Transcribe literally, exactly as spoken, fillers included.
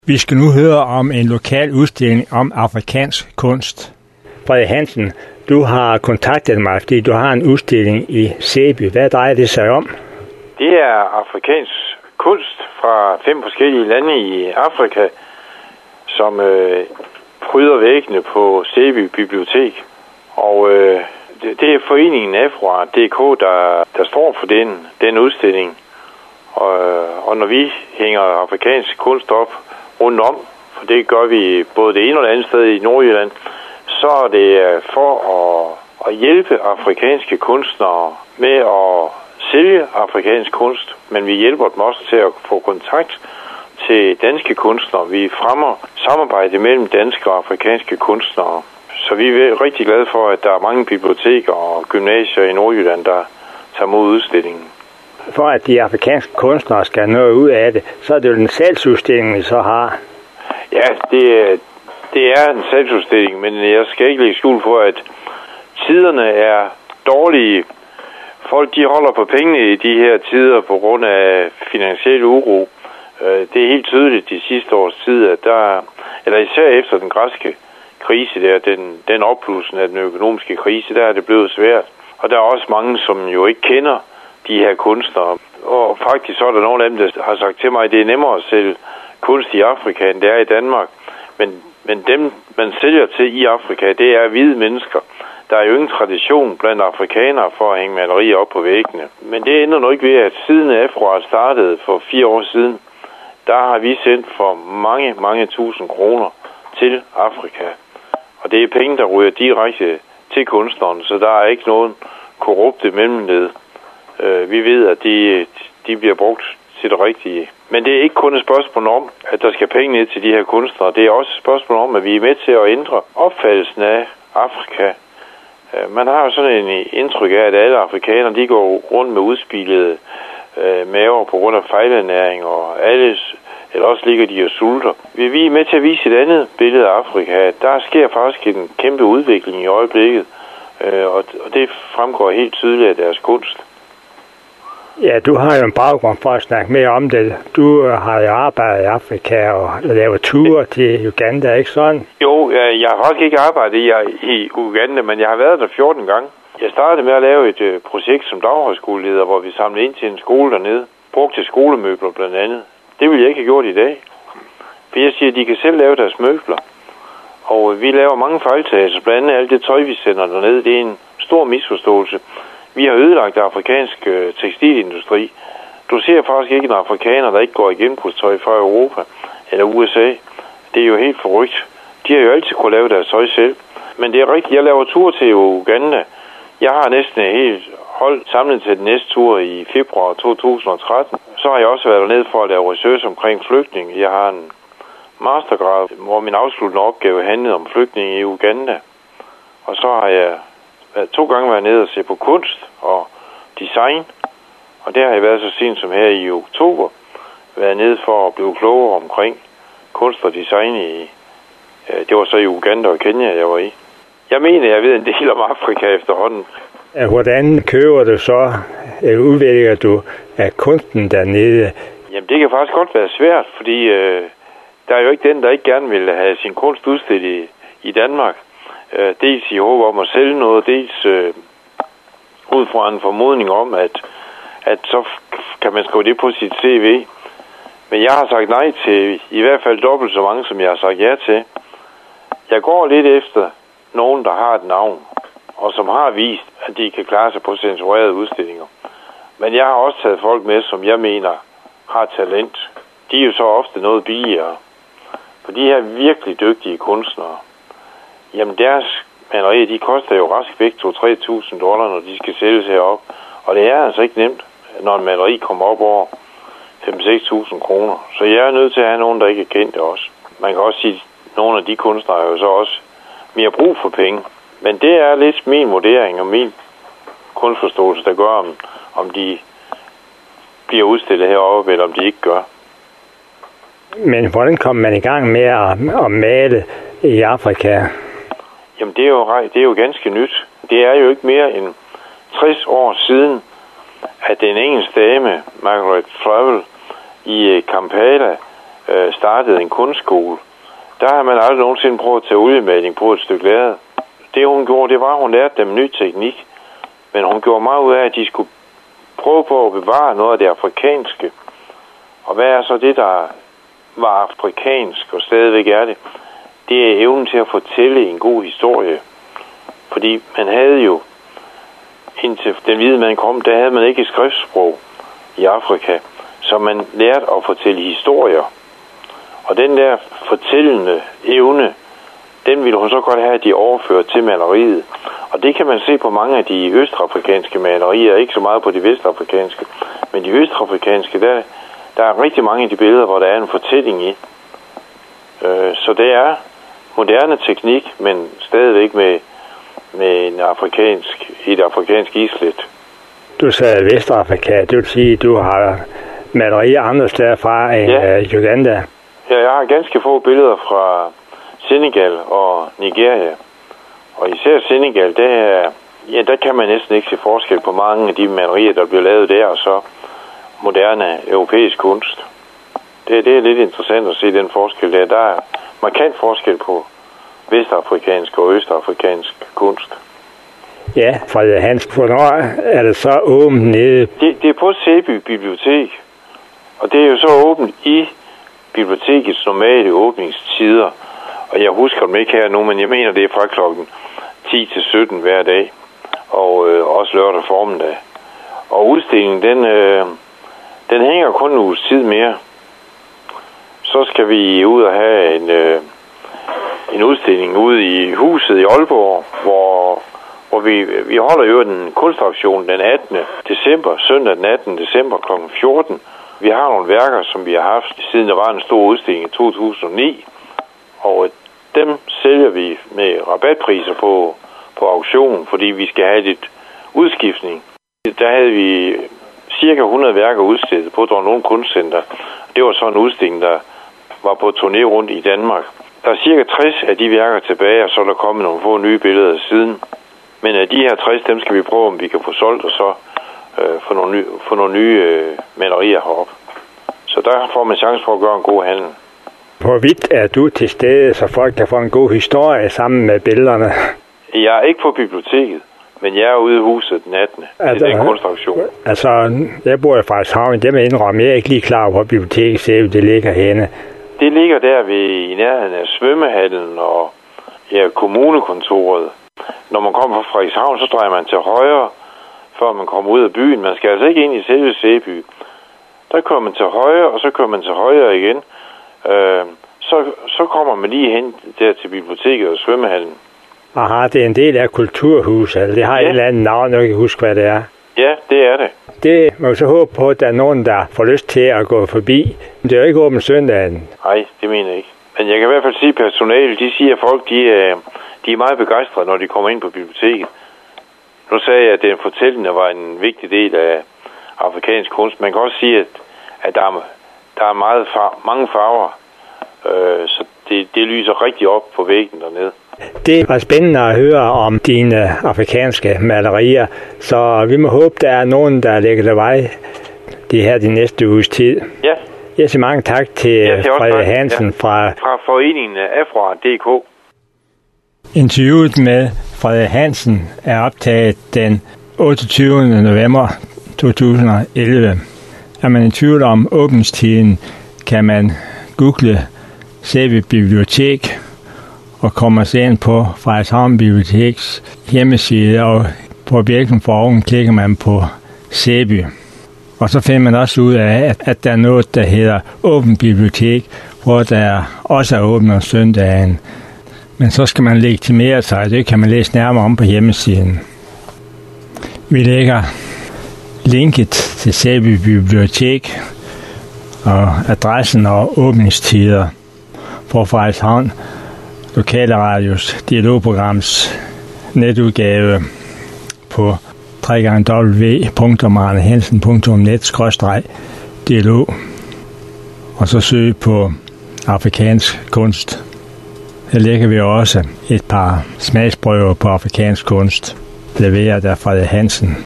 Vi skal nu høre om en lokal udstilling om afrikansk kunst. Frederik Hansen, du har kontaktet mig, fordi du har en udstilling i Sæby. Hvad drejer det sig om? Det er afrikansk kunst fra fem forskellige lande i Afrika, som øh, pryder væggene på Sæby Bibliotek. Og øh, det, det er foreningen Afroart punktum d k, der, der står for den, den udstilling. Og, og når vi hænger afrikansk kunst op rundt om, for det gør vi både det ene og det andet sted i Nordjylland, så er det for at, at hjælpe afrikanske kunstnere med at sælge afrikansk kunst, men vi hjælper dem også til at få kontakt til danske kunstnere. Vi fremmer samarbejde mellem danske og afrikanske kunstnere. Så vi er rigtig glade for, at der er mange biblioteker og gymnasier i Nordjylland, der tager mod udstillingen. For at de afrikanske kunstnere skal nå ud af det, så er det jo en salgsudstilling, vi så har. Ja, det, det er en salgsudstilling, men jeg skal ikke lægge skjul på, at tiderne er dårlige. Folk de holder på pengene i de her tider på grund af finansiel uro. Det er helt tydeligt de sidste års tid, at der, eller især efter den græske krise der, den, den opblussen af den økonomiske krise, der er det blevet svært. Og der er også mange, som jo ikke kender de her kunstnere. Og faktisk så er der nogle af dem, der har sagt til mig, at det er nemmere at sælge kunst i Afrika, end det er i Danmark. Men, men dem, man sælger til i Afrika, det er hvide mennesker. Der er jo ingen tradition blandt afrikanere for at hænge malerier op på væggene. Men det ender nok ikke ved, at siden Afroart startede for fire år siden, der har vi sendt for mange, mange tusind kroner til Afrika. Og det er penge, der ryger direkte til kunstneren, så der er ikke nogen korrupte mellemled. Vi ved, at de, de bliver brugt til det rigtige. Men det er ikke kun et spørgsmål om, at der skal penge ned til de her kunstnere. Det er også et spørgsmål om, at vi er med til at ændre opfattelsen af Afrika. Man har jo sådan en indtryk af, at alle afrikanere de går rundt med udspilede øh, maver på grund af fejlernæring, og alle, eller også ligger de og sulter. Vi er med til at vise et andet billede af Afrika. Der sker faktisk en kæmpe udvikling i øjeblikket, øh, og, og det fremgår helt tydeligt af deres kunst. Ja, du har jo en baggrund for at snakke mere om det. Du har jo arbejdet i Afrika og lavet ture til Uganda, ikke sådan? Jo, jeg har faktisk ikke arbejdet i, i Uganda, men jeg har været der fjorten gange. Jeg startede med at lave et øh, projekt som daghøjskoleleder, hvor vi samlede ind til en skole dernede. Brugte skolemøbler blandt andet. Det ville jeg ikke have gjort i dag. For jeg siger, at de kan selv lave deres møbler. Og vi laver mange fejltagelser. Blandt andet alt det tøj, vi sender dernede, det er en stor misforståelse. Vi har ødelagt den afrikanske tekstilindustri. Du ser faktisk ikke en afrikaner, der ikke går i genbrugstøj fra Europa eller U S A. Det er jo helt forrygt. De har jo altid kunne lave deres tøj selv. Men det er rigtigt, jeg laver tur til Uganda. Jeg har næsten et helt hold samlet til den næste tur i februar to tusind og tretten. Så har jeg også været dernede for at lave research omkring flygtninge. Jeg har en mastergrad, hvor min afsluttende opgave handlede om flygtninge i Uganda. Og så har jeg to gange været nede og se på kunst og design. Og der har jeg været så sent som her i oktober. Været nede for at blive klogere omkring kunst og design i... Det var så i Uganda og Kenya, jeg var i. Jeg mener, jeg ved en del om Afrika efterhånden. Hvordan køber du så, eller udvælger du af kunsten dernede? Jamen, det kan faktisk godt være svært, fordi øh, der er jo ikke den, der ikke gerne vil have sin kunst udstillet i, i Danmark. Øh, dels i håb om at sælge noget, dels øh, ud fra en formodning om, at, at så kan man skrive det på sit C V. Men jeg har sagt nej til i hvert fald dobbelt så mange, som jeg har sagt ja til. Jeg går lidt efter nogen, der har et navn, og som har vist, at de kan klare sig på censurerede udstillinger. Men jeg har også taget folk med, som jeg mener har talent. De er jo så ofte noget billigere. For de her virkelig dygtige kunstnere, jamen deres malerier, de koster jo rask væk to til tre tusind dollar, når de skal sælges herop. Og det er altså ikke nemt, når en maleri kommer op over fem til seks tusind kroner. Så jeg er nødt til at have nogen, der ikke er kendte også. Man kan også sige, at nogle af de kunstnere har jo så også mere brug for penge. Men det er lidt min vurdering og min kunstforståelse, der gør, om, om de bliver udstillet heroppe, eller om de ikke gør. Men hvordan kommer man i gang med at, at male i Afrika? Jamen det er, jo, det er jo ganske nyt. Det er jo ikke mere end tres år siden, at den engelske dame, Margaret Flavel, i Kampala øh, startede en kunstskole, der har man aldrig nogensinde prøvet at tage oliemaling på et stykke lærred. Det hun gjorde, det var, at hun lærte dem ny teknik. Men hun gjorde meget ud af, at de skulle prøve på at bevare noget af det afrikanske. Og hvad er så det, der var afrikansk og stadigvæk er det? Det er evnen til at fortælle en god historie. Fordi man havde jo, indtil den hvide mand kom, der havde man ikke et skriftsprog i Afrika. Så man lærte at fortælle historier. Og den der fortællende evne, den ville hun så godt have, at de overført til maleriet. Og det kan man se på mange af de østafrikanske malerier, ikke så meget på de vestafrikanske. Men de østafrikanske, der, der er rigtig mange af de billeder, hvor der er en fortælling i. Øh, så det er moderne teknik, men stadigvæk med, med en afrikansk, et afrikansk islet. Du sagde Vestafrika, det vil sige, at du har malerier andre steder fra end ja. Uganda. Ja, jeg har ganske få billeder fra Senegal og Nigeria. Og især Senegal, der, ja, der kan man næsten ikke se forskel på mange af de malerier, der bliver lavet der, og så moderne europæisk kunst. Det, det er lidt interessant at se den forskel der. Der er markant forskel på vestafrikansk og østafrikansk kunst. Ja, Frede Hansen, hvornår er det så åbent nede? Det, det er på Sæby Bibliotek, og det er jo så åbent i bibliotekets normale åbningstider. Og jeg husker dem ikke her nu, men jeg mener, det er fra klokken ti til sytten hver dag, og øh, også lørdag formiddag. Og udstillingen, den, øh, den hænger kun en uges tid mere. Så skal vi ud og have en, øh, en udstilling ude i huset i Aalborg, hvor, hvor vi, vi holder jo en kunstauktion den attende december, søndag den attende december klokken fjorten. Vi har nogle værker, som vi har haft, siden der var en stor udstilling i to tusind og ni, og dem sælger vi med rabatpriser på, på auktionen, fordi vi skal have lidt udskiftning. Der havde vi cirka hundrede værker udstillet på Dronnung Kunstcenter. Det var så en udstilling, der var på turné rundt i Danmark. Der er cirka tres af de værker tilbage, og så er der kommet nogle få nye billeder siden. Men af de her tres, dem skal vi prøve, om vi kan få solgt, og så øh, få nogle nye, få nogle nye øh, malerier heroppe. Så der får man chance for at gøre en god handel. Hvor vidt er du til stede, så folk kan få en god historie sammen med billederne? Jeg er ikke på biblioteket, men jeg er ude i huset den attende Altså, det er en kunstauktion. Altså, jeg bor i Frederikshavn, det med indrømme, jeg er ikke lige klar over, hvor biblioteket ser, det ligger henne. Det ligger der ved i nærheden af svømmehallen og ja, kommunekontoret. Når man kommer fra Frederikshavn, så drejer man til højre, før man kommer ud af byen. Man skal altså ikke ind i selve Sæby. Der kører man til højre, og så kører man til højre igen. Øh, så, så kommer man lige hen der til biblioteket og svømmehallen. Aha, det er en del af kulturhuset. Altså, det har ja. et eller andet navn, jeg kan huske, hvad det er. Ja, det er det. Det må vi så håbe på, at der er nogen, der får lyst til at gå forbi. Det er jo ikke åbent søndagen. Nej, det mener jeg ikke. Men jeg kan i hvert fald sige, at personalet, de siger, at folk de er, de er meget begejstrede, når de kommer ind på biblioteket. Nu sagde jeg, at den fortællende var en vigtig del af afrikansk kunst. Man kan også sige, at, at der er, der er meget far, mange farver, øh, så det, det lyser rigtig op på væggen dernede. Det var spændende at høre om dine afrikanske malerier, så vi må håbe, der er nogen, der lægger det vej det her de næste uges tid. Ja. Jeg siger mange tak til ja, Frede Hansen ja. fra, fra foreningen Afra punktum d k. Interviewet med Frede Hansen er optaget den otteogtyvende november to tusind og elleve. Er man i tvivl om åbningstiden, kan man google Sæby Bibliotek og kommer sig ind på Frederikshavn Biblioteks hjemmeside, og på bjælken for oven klikker man på Sæby. Og så finder man også ud af, at, at der er noget, der hedder Åben Bibliotek, hvor der også er åbent om søndagen. Men så skal man legitimere sig, det kan man læse nærmere om på hjemmesiden. Vi lægger linket til Sæby Bibliotek og adressen og åbningstider for Frederikshavn Lokale Radios dialogprograms netudgave på w w w punktum arne hansen punktum net skråstreg dialog, og så søg på afrikansk kunst. Her lægger vi også et par smagsprøver på afrikansk kunst, leveret af Frede Hansen.